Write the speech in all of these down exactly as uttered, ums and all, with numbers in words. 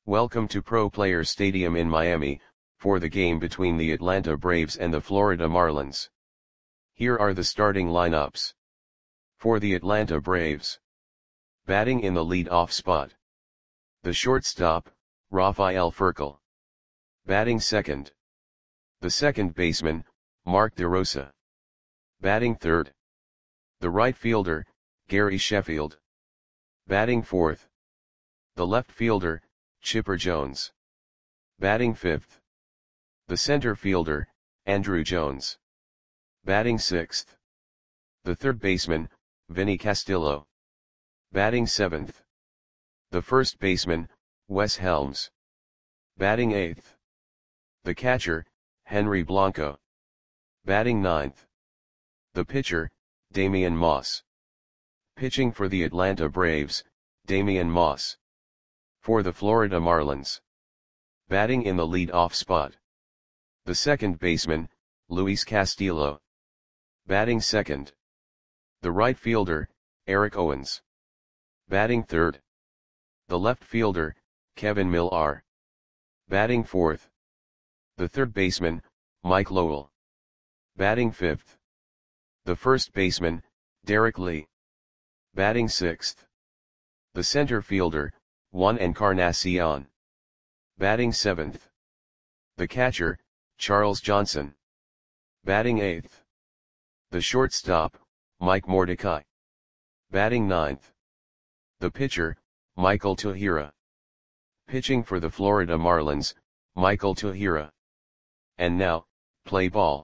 Welcome to Pro Players Stadium in Miami, for the game between the Atlanta Braves and the Florida Marlins. Here are the starting lineups. For the Atlanta Braves. Batting in the lead-off spot. The shortstop, Rafael Furcal. Batting second. The second baseman, Mark DeRosa. Batting third. The right fielder, Gary Sheffield. Batting fourth. The left fielder, Chipper Jones. Batting fifth. The center fielder, Andruw Jones. Batting sixth. The third baseman, Vinny Castillo. Batting seventh. The first baseman, Wes Helms. Batting eighth. The catcher, Henry Blanco. Batting ninth. The pitcher, Damian Moss. Pitching for the Atlanta Braves, Damian Moss. For the Florida Marlins. Batting in the lead-off spot. The second baseman, Luis Castillo. Batting second. The right fielder, Eric Owens. Batting third. The left fielder, Kevin Millar. Batting fourth. The third baseman, Mike Lowell. Batting fifth. The first baseman, Derek Lee. Batting sixth. The center fielder, Juan Encarnacion. Batting seventh. The catcher, Charles Johnson. Batting eighth. The shortstop, Mike Mordecai. Batting ninth. The pitcher, Michael Tahira. Pitching for the Florida Marlins, Michael Tahira. And now, play ball.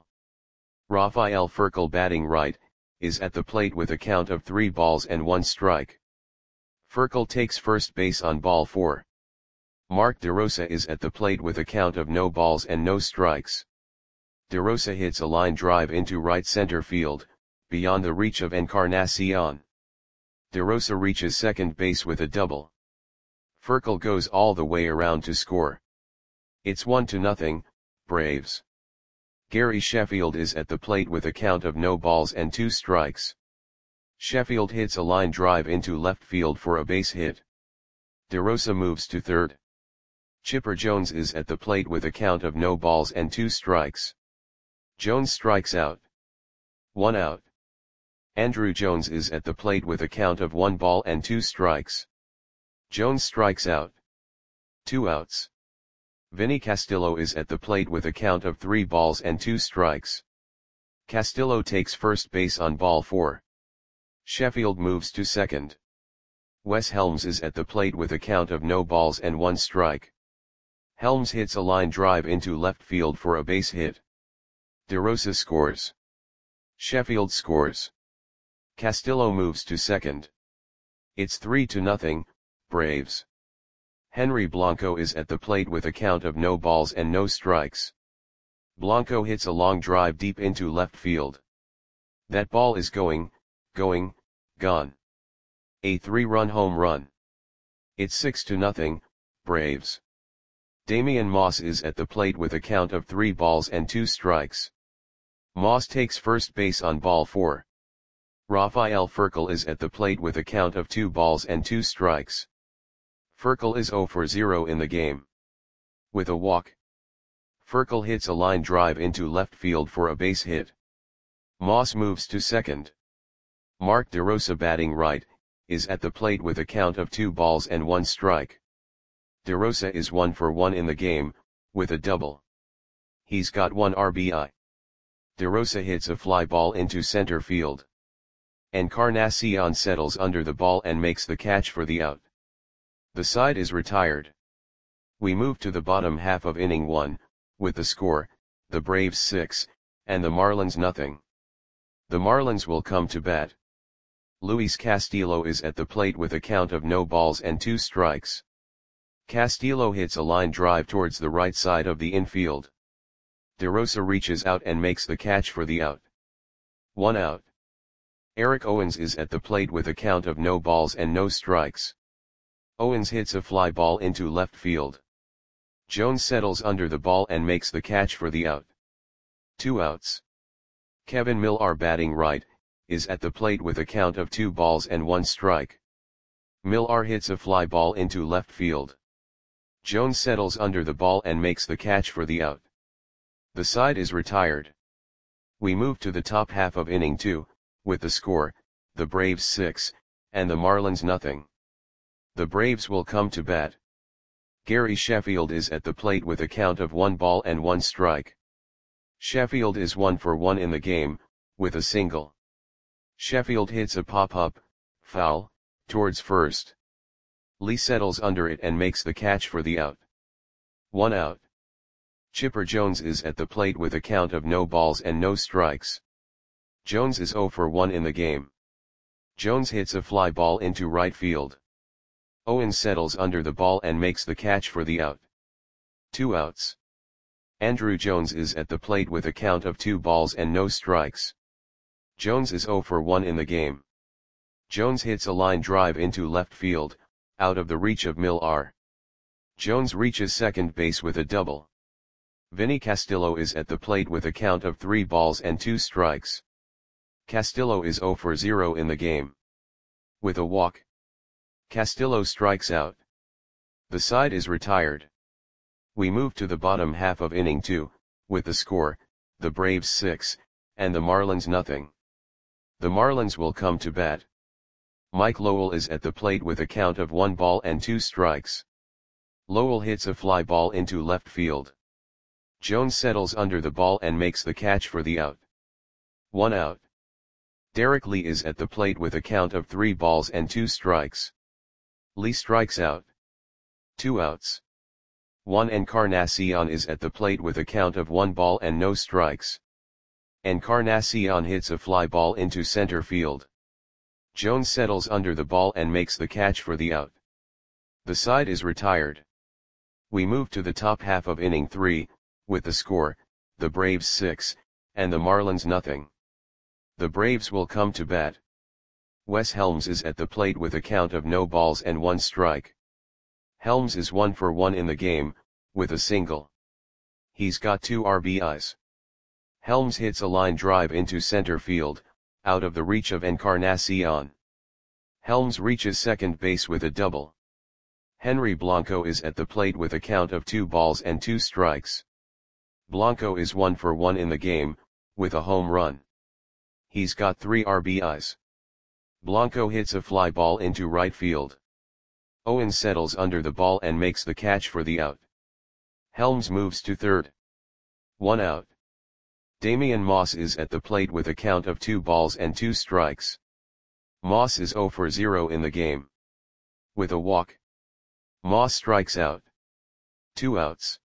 Rafael Furcal, batting right, is at the plate with a count of three balls and one strike. Furcal takes first base on ball four. Mark DeRosa is at the plate with a count of no balls and no strikes. DeRosa hits a line drive into right center field, beyond the reach of Encarnacion. DeRosa reaches second base with a double. Furcal goes all the way around to score. It's one to nothing, Braves. Gary Sheffield is at the plate with a count of no balls and two strikes. Sheffield hits a line drive into left field for a base hit. DeRosa moves to third. Chipper Jones is at the plate with a count of no balls and two strikes. Jones strikes out. One out. Andruw Jones is at the plate with a count of one ball and two strikes. Jones strikes out. Two outs. Vinny Castillo is at the plate with a count of three balls and two strikes. Castillo takes first base on ball four. Sheffield moves to second. Wes Helms is at the plate with a count of no balls and one strike. Helms hits a line drive into left field for a base hit. DeRosa scores. Sheffield scores. Castillo moves to second. It's three to nothing, Braves. Henry Blanco is at the plate with a count of no balls and no strikes. Blanco hits a long drive deep into left field. That ball is going, going, gone. A three-run home run. It's six to nothing, Braves. Damian Moss is at the plate with a count of three balls and two strikes. Moss takes first base on ball four. Rafael Furcal is at the plate with a count of two balls and two strikes. Furcal is zero for zero in the game. With a walk. Furcal hits a line drive into left field for a base hit. Moss moves to second. Mark DeRosa, batting right, is at the plate with a count of two balls and one strike. DeRosa is one for one in the game, with a double. He's got one R B I. DeRosa hits a fly ball into center field. Encarnacion settles under the ball and makes the catch for the out. The side is retired. We move to the bottom half of inning one, with the score, the Braves six, and the Marlins nothing. The Marlins will come to bat. Luis Castillo is at the plate with a count of no balls and two strikes. Castillo hits a line drive towards the right side of the infield. DeRosa reaches out and makes the catch for the out. One out. Eric Owens is at the plate with a count of no balls and no strikes. Owens hits a fly ball into left field. Jones settles under the ball and makes the catch for the out. Two outs. Kevin Millar, batting right, is at the plate with a count of two balls and one strike. Millar hits a fly ball into left field. Jones settles under the ball and makes the catch for the out. The side is retired. We move to the top half of inning two, with the score, the Braves six, and the Marlins nothing. The Braves will come to bat. Gary Sheffield is at the plate with a count of one ball and one strike. Sheffield is one for one in the game, with a single. Sheffield hits a pop-up, foul, towards first. Lee settles under it and makes the catch for the out. One out. Chipper Jones is at the plate with a count of no balls and no strikes. Jones is zero for one in the game. Jones hits a fly ball into right field. Owens settles under the ball and makes the catch for the out. Two outs. Andruw Jones is at the plate with a count of two balls and no strikes. Jones is zero for one in the game. Jones hits a line drive into left field, out of the reach of Millar. Jones reaches second base with a double. Vinny Castillo is at the plate with a count of three balls and two strikes. Castillo is zero for zero in the game. With a walk, Castillo strikes out. The side is retired. We move to the bottom half of inning two, with the score, the Braves six, and the Marlins nothing. The Marlins will come to bat. Mike Lowell is at the plate with a count of one ball and two strikes. Lowell hits a fly ball into left field. Jones settles under the ball and makes the catch for the out. One out. Derek Lee is at the plate with a count of three balls and two strikes. Lee strikes out. Two outs. Juan Encarnacion is at the plate with a count of one ball and no strikes. Encarnacion hits a fly ball into center field. Jones settles under the ball and makes the catch for the out. The side is retired. We move to the top half of inning three, with the score, the Braves six, and the Marlins nothing. The Braves will come to bat. Wes Helms is at the plate with a count of no balls and one strike. Helms is one for one in the game, with a single. He's got two R B Is. Helms hits a line drive into center field, out of the reach of Encarnacion. Helms reaches second base with a double. Henry Blanco is at the plate with a count of two balls and two strikes. Blanco is one for one in the game, with a home run. He's got three R B Is. Blanco hits a fly ball into right field. Owens settles under the ball and makes the catch for the out. Helms moves to third. One out. Damian Moss is at the plate with a count of two balls and two strikes. Moss is zero for zero in the game. With a walk, Moss strikes out. Two outs.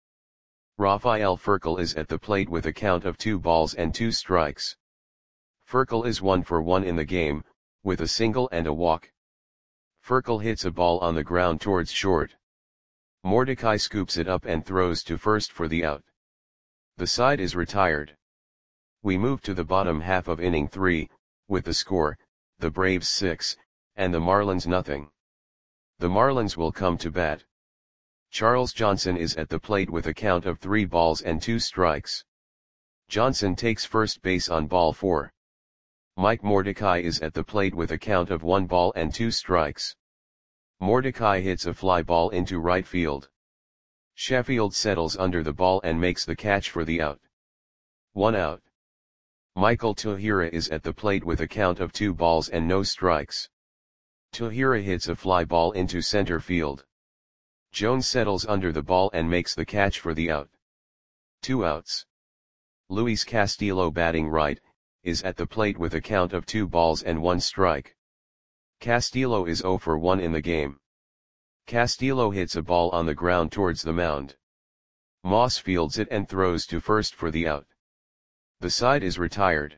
Rafael Furcal is at the plate with a count of two balls and two strikes. Furcal is one for one in the game, with a single and a walk. Furcal hits a ball on the ground towards short. Mordecai scoops it up and throws to first for the out. The side is retired. We move to the bottom half of inning three, with the score, the Braves six, and the Marlins nothing. The Marlins will come to bat. Charles Johnson is at the plate with a count of three balls and two strikes. Johnson takes first base on ball four. Mike Mordecai is at the plate with a count of one ball and two strikes. Mordecai hits a fly ball into right field. Sheffield settles under the ball and makes the catch for the out. One out. Michael Tahira is at the plate with a count of two balls and no strikes. Tahira hits a fly ball into center field. Jones settles under the ball and makes the catch for the out. Two outs. Luis Castillo, batting right, is at the plate with a count of two balls and one strike. Castillo is zero for one in the game. Castillo hits a ball on the ground towards the mound. Moss fields it and throws to first for the out. The side is retired.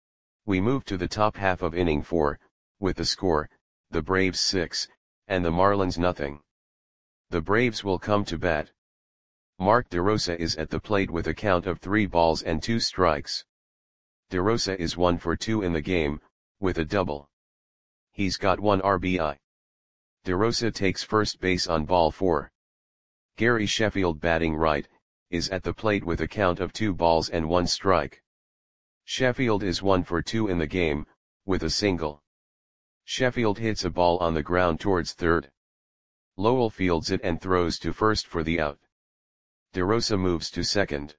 We move to the top half of inning four, with the score, the Braves six, and the Marlins nothing. The Braves will come to bat. Mark DeRosa is at the plate with a count of three balls and two strikes. DeRosa is one for two in the game, with a double. He's got one R B I. DeRosa takes first base on ball four. Gary Sheffield, batting right, is at the plate with a count of two balls and one strike. Sheffield is one for two in the game, with a single. Sheffield hits a ball on the ground towards third. Lowell fields it and throws to first for the out. DeRosa moves to second.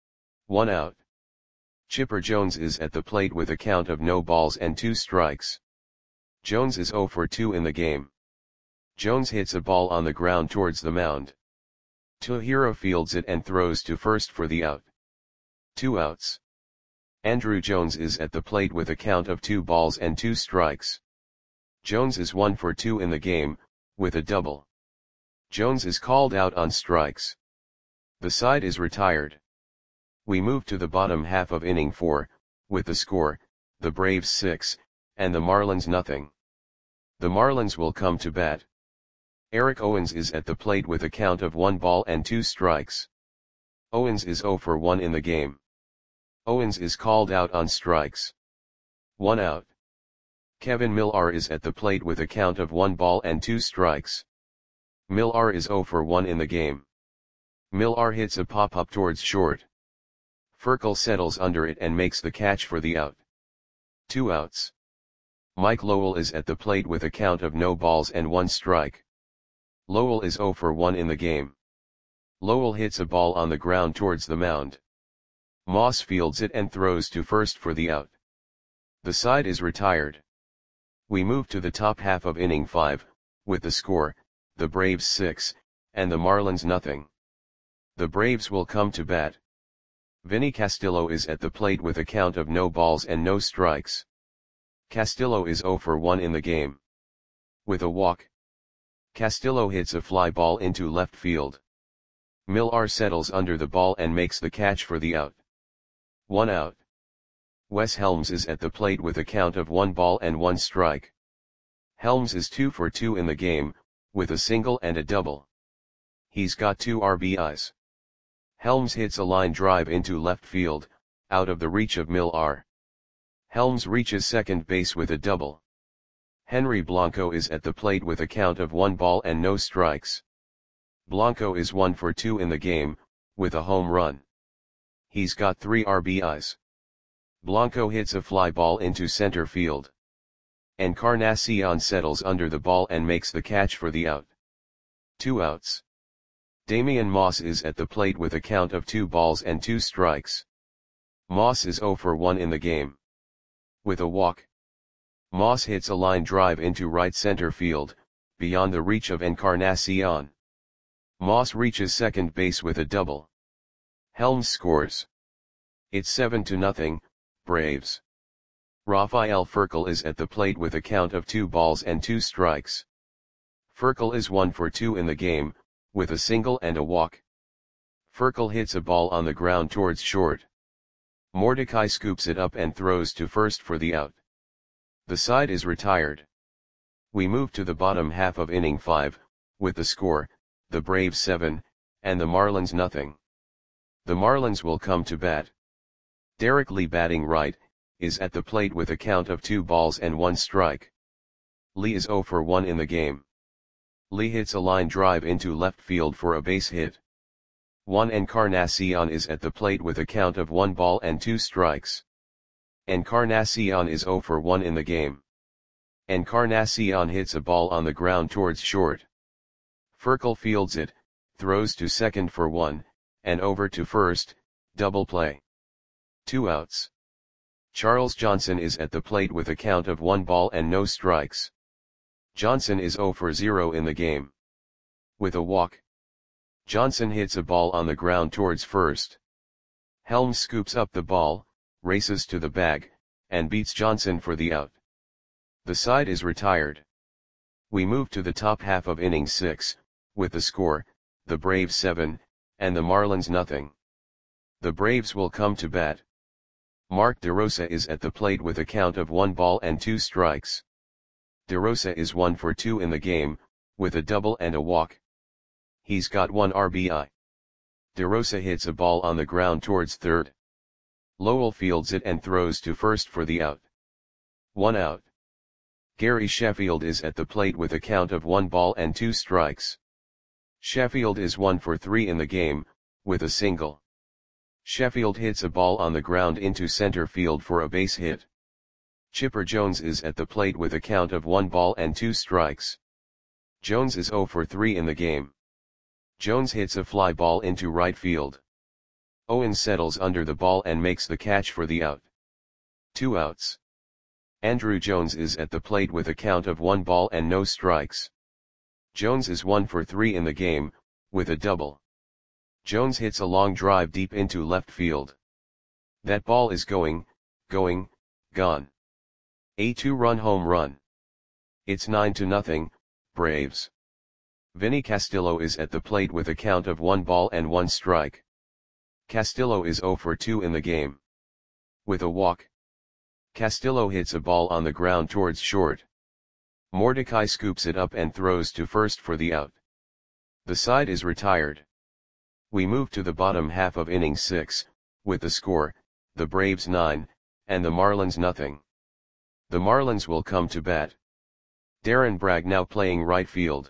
One out. Chipper Jones is at the plate with a count of no balls and two strikes. Jones is oh for two in the game. Jones hits a ball on the ground towards the mound. Tohiro fields it and throws to first for the out. Two outs. Andruw Jones is at the plate with a count of two balls and two strikes. Jones is one for two in the game, with a double. Jones is called out on strikes. The side is retired. We move to the bottom half of inning four, with the score, the Braves six, and the Marlins nothing. The Marlins will come to bat. Eric Owens is at the plate with a count of one ball and two strikes. Owens is oh for one in the game. Owens is called out on strikes. One out. Kevin Millar is at the plate with a count of one ball and two strikes. Millar is oh for one in the game. Millar hits a pop-up towards short. Furcal settles under it and makes the catch for the out. Two outs. Mike Lowell is at the plate with a count of no balls and one strike. Lowell is oh for one in the game. Lowell hits a ball on the ground towards the mound. Moss fields it and throws to first for the out. The side is retired. We move to the top half of inning five, with the score, the Braves six, and the Marlins nothing. The Braves will come to bat. Vinny Castillo is at the plate with a count of no balls and no strikes. Castillo is oh for one in the game. With a walk. Castillo hits a fly ball into left field. Millar settles under the ball and makes the catch for the out. One out. Wes Helms is at the plate with a count of one ball and one strike. Helms is two for two in the game, with a single and a double. He's got two R B Is. Helms hits a line drive into left field, out of the reach of Millar. Helms reaches second base with a double. Henry Blanco is at the plate with a count of one ball and no strikes. Blanco is one for two in the game, with a home run. He's got three R B Is. Blanco hits a fly ball into center field. Encarnacion settles under the ball and makes the catch for the out. Two outs. Damian Moss is at the plate with a count of two balls and two strikes. Moss is oh for one in the game. With a walk. Moss hits a line drive into right center field, beyond the reach of Encarnacion. Moss reaches second base with a double. Helms scores. It's seven to nothing, Braves. Rafael Furcal is at the plate with a count of two balls and two strikes. Furcal is one for two in the game, with a single and a walk. Furcal hits a ball on the ground towards short. Mordecai scoops it up and throws to first for the out. The side is retired. We move to the bottom half of inning five, with the score, the Braves seven, and the Marlins nothing. The Marlins will come to bat. Derek Lee, batting right, is at the plate with a count of two balls and one strike. Lee is oh for one in the game. Lee hits a line drive into left field for a base hit. Juan Encarnacion is at the plate with a count of one ball and two strikes. Encarnacion is oh for one in the game. Encarnacion hits a ball on the ground towards short. Furcal fields it, throws to second for one, and over to first, double play. Two outs. Charles Johnson is at the plate with a count of one ball and no strikes. Johnson is oh for zero in the game. With a walk. Johnson hits a ball on the ground towards first. Helms scoops up the ball, races to the bag, and beats Johnson for the out. The side is retired. We move to the top half of inning six, with the score, the Braves seven, and the Marlins nothing. The Braves will come to bat. Mark DeRosa is at the plate with a count of one ball and two strikes. DeRosa is one for two in the game, with a double and a walk. He's got one R B I. DeRosa hits a ball on the ground towards third. Lowell fields it and throws to first for the out. One out. Gary Sheffield is at the plate with a count of one ball and two strikes. Sheffield is one for three in the game, with a single. Sheffield hits a ball on the ground into center field for a base hit. Chipper Jones is at the plate with a count of one ball and two strikes. Jones is zero for three in the game. Jones hits a fly ball into right field. Owens settles under the ball and makes the catch for the out. Two outs. Andruw Jones is at the plate with a count of one ball and no strikes. Jones is one for three in the game, with a double. Jones hits a long drive deep into left field. That ball is going, going, gone. A two-run home run. It's nine to nothing, Braves. Vinny Castillo is at the plate with a count of one ball and one strike. Castillo is zero for two in the game. With a walk. Castillo hits a ball on the ground towards short. Mordecai scoops it up and throws to first for the out. The side is retired. We move to the bottom half of inning six, with the score, the Braves nine, and the Marlins nothing. The Marlins will come to bat. Darren Bragg now playing right field.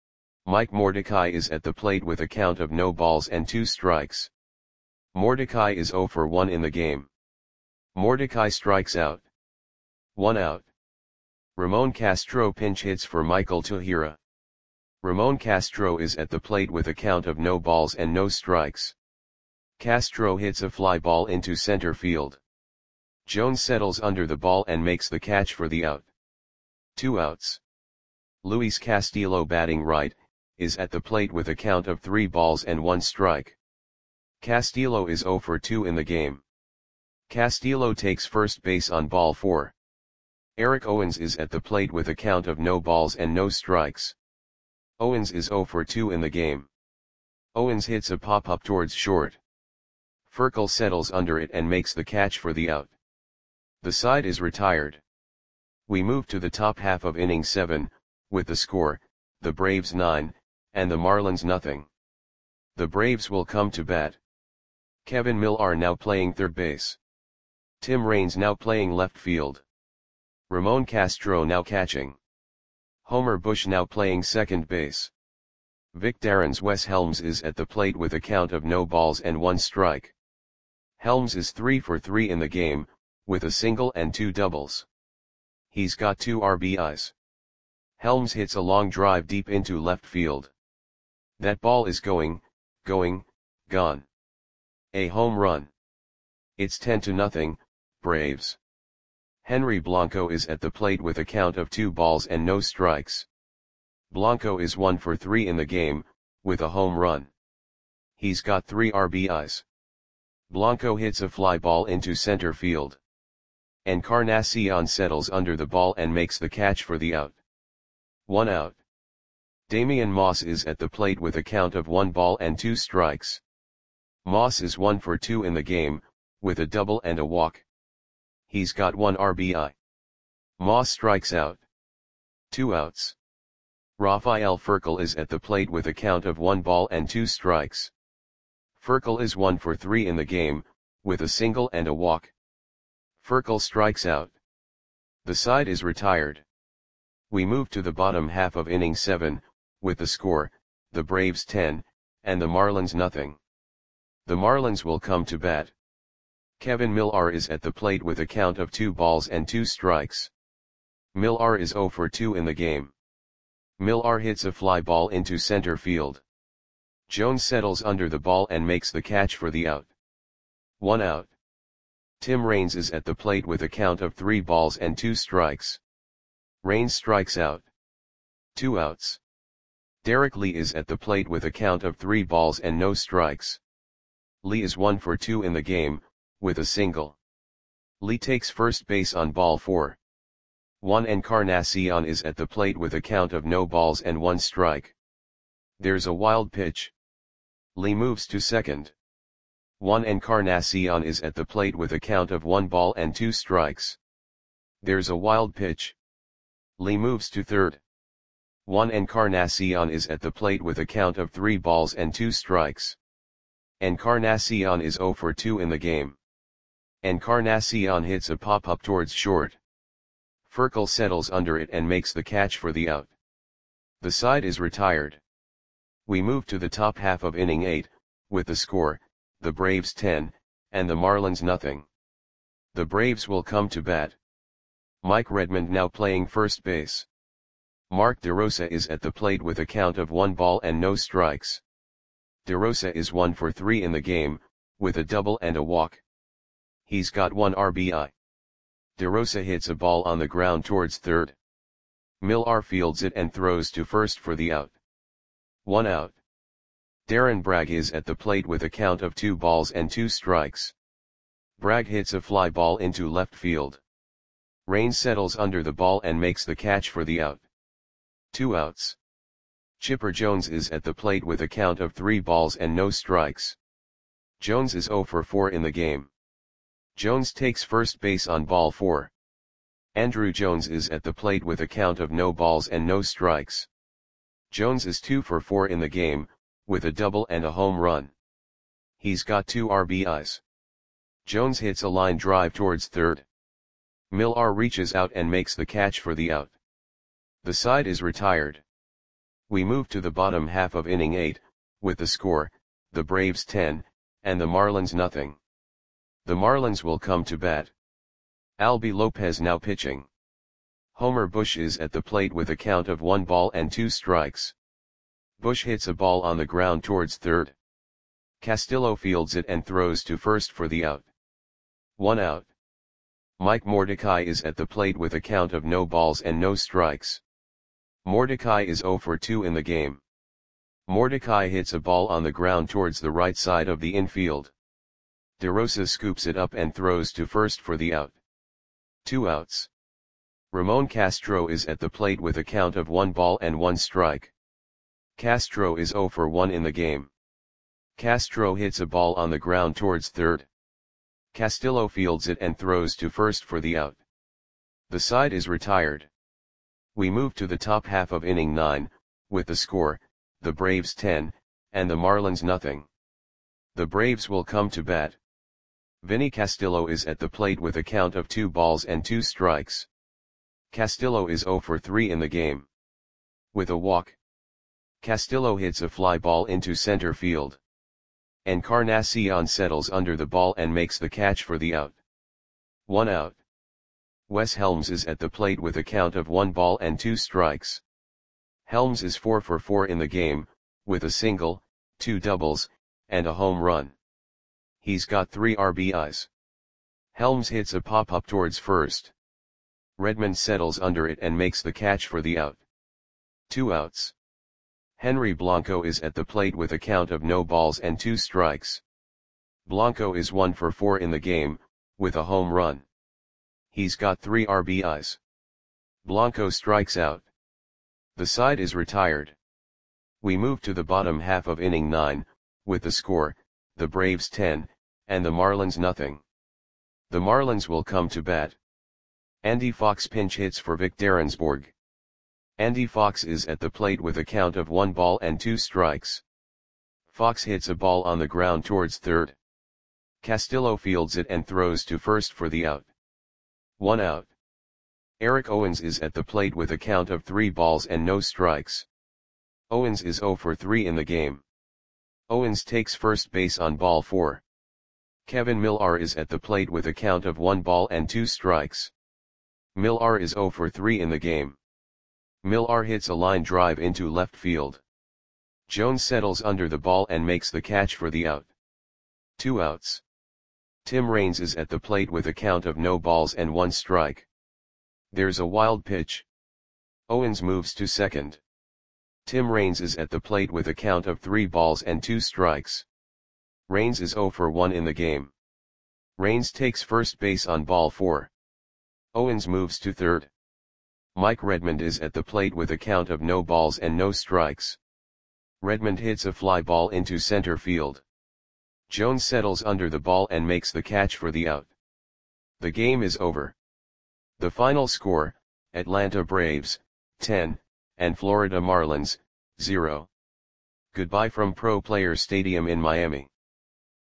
Mike Mordecai is at the plate with a count of no balls and two strikes. Mordecai is zero for one in the game. Mordecai strikes out. One out. Ramon Castro pinch hits for Michael Tahira. Ramon Castro is at the plate with a count of no balls and no strikes. Castro hits a fly ball into center field. Jones settles under the ball and makes the catch for the out. Two outs. Luis Castillo batting right, is at the plate with a count of three balls and one strike. Castillo is zero for two in the game. Castillo takes first base on ball four. Eric Owens is at the plate with a count of no balls and no strikes. Owens is zero for two in the game. Owens hits a pop-up towards short. Furkel settles under it and makes the catch for the out. The side is retired. We move to the top half of inning seven, with the score, the Braves nine, and the Marlins nothing. The Braves will come to bat. Kevin Millar now playing third base. Tim Raines now playing left field. Ramon Castro now catching. Homer Bush now playing second base. Vic Darren's Wes Helms is at the plate with a count of no balls and one strike. Helms is three for three in the game, with a single and two doubles. He's got two R B Is. Helms hits a long drive deep into left field. That ball is going, going, gone. A home run. It's ten to nothing, Braves. Henry Blanco is at the plate with a count of two balls and no strikes. Blanco is one for three in the game, with a home run. He's got three R B Is. Blanco hits a fly ball into center field. Encarnacion settles under the ball and makes the catch for the out. One out. Damian Moss is at the plate with a count of one ball and two strikes. Moss is one for two in the game, with a double and a walk. He's got one R B I. Moss strikes out. Two outs. Rafael Furkel is at the plate with a count of one ball and two strikes. Furkel is one for three in the game, with a single and a walk. Furkel strikes out. The side is retired. We move to the bottom half of inning seven, with the score, the Braves ten, and the Marlins nothing. The Marlins will come to bat. Kevin Millar is at the plate with a count of two balls and two strikes. Millar is zero for two in the game. Millar hits a fly ball into center field. Jones settles under the ball and makes the catch for the out. One out. Tim Raines is at the plate with a count of three balls and two strikes. Raines strikes out. Two outs. Derek Lee is at the plate with a count of three balls and no strikes. Lee is one for two in the game, with a single. Lee takes first base on ball four. Juan Encarnacion is at the plate with a count of no balls and one strike. There's a wild pitch. Lee moves to second. Juan Encarnacion is at the plate with a count of one ball and two strikes. There's a wild pitch. Lee moves to third. Juan Encarnacion is at the plate with a count of three balls and two strikes. Encarnacion is zero for two in the game. Encarnacion hits a pop-up towards short. Furkel settles under it and makes the catch for the out. The side is retired. We move to the top half of inning eight, with the score, the Braves ten, and the Marlins nothing. The Braves will come to bat. Mike Redmond now playing first base. Mark DeRosa is at the plate with a count of one ball and no strikes. DeRosa is one for three in the game, with a double and a walk. He's got one R B I. DeRosa hits a ball on the ground towards third. Millar fields it and throws to first for the out. One out. Darren Bragg is at the plate with a count of two balls and two strikes. Bragg hits a fly ball into left field. Raines settles under the ball and makes the catch for the out. Two outs. Chipper Jones is at the plate with a count of three balls and no strikes. Jones is zero for four in the game. Jones takes first base on ball four. Andruw Jones is at the plate with a count of no balls and no strikes. Jones is two for four in the game, with a double and a home run. He's got two R B Is. Jones hits a line drive towards third. Millar reaches out and makes the catch for the out. The side is retired. We move to the bottom half of inning eight, with the score, the Braves ten, and the Marlins nothing. The Marlins will come to bat. Albie Lopez now pitching. Homer Bush is at the plate with a count of one ball and two strikes. Bush hits a ball on the ground towards third. Castillo fields it and throws to first for the out. One out. Mike Mordecai is at the plate with a count of no balls and no strikes. Mordecai is zero for two in the game. Mordecai hits a ball on the ground towards the right side of the infield. DeRosa scoops it up and throws to first for the out. Two outs. Ramon Castro is at the plate with a count of one ball and one strike. Castro is zero for one in the game. Castro hits a ball on the ground towards third. Castillo fields it and throws to first for the out. The side is retired. We move to the top half of inning nine, with the score, the Braves ten, and the Marlins nothing. The Braves will come to bat. Vinny Castillo is at the plate with a count of two balls and two strikes. Castillo is zero for three in the game. With a walk. Castillo hits a fly ball into center field. Encarnacion settles under the ball and makes the catch for the out. One out. Wes Helms is at the plate with a count of one ball and two strikes. Helms is four for four in the game, with a single, two doubles, and a home run. He's got three R B Is. Helms hits a pop-up towards first. Redmond settles under it and makes the catch for the out. Two outs. Henry Blanco is at the plate with a count of no balls and two strikes. Blanco is one for four in the game, with a home run. He's got three R B Is. Blanco strikes out. The side is retired. We move to the bottom half of inning nine, with the score, the Braves ten, and the Marlins nothing. The Marlins will come to bat. Andy Fox pinch hits for Vic Derensbourg. Andy Fox is at the plate with a count of one ball and two strikes. Fox hits a ball on the ground towards third. Castillo fields it and throws to first for the out. One out. Eric Owens is at the plate with a count of three balls and no strikes. Owens is zero for three in the game. Owens takes first base on ball four. Kevin Millar is at the plate with a count of one ball and two strikes. Millar is zero for three in the game. Millar hits a line drive into left field. Jones settles under the ball and makes the catch for the out. Two outs. Tim Raines is at the plate with a count of no balls and one strike. There's a wild pitch. Owens moves to second. Tim Raines is at the plate with a count of three balls and two strikes. Raines is zero for one in the game. Raines takes first base on ball four. Owens moves to third. Mike Redmond is at the plate with a count of no balls and no strikes. Redmond hits a fly ball into center field. Jones settles under the ball and makes the catch for the out. The game is over. The final score, Atlanta Braves, ten, and Florida Marlins, zero. Goodbye from Pro Players Stadium in Miami.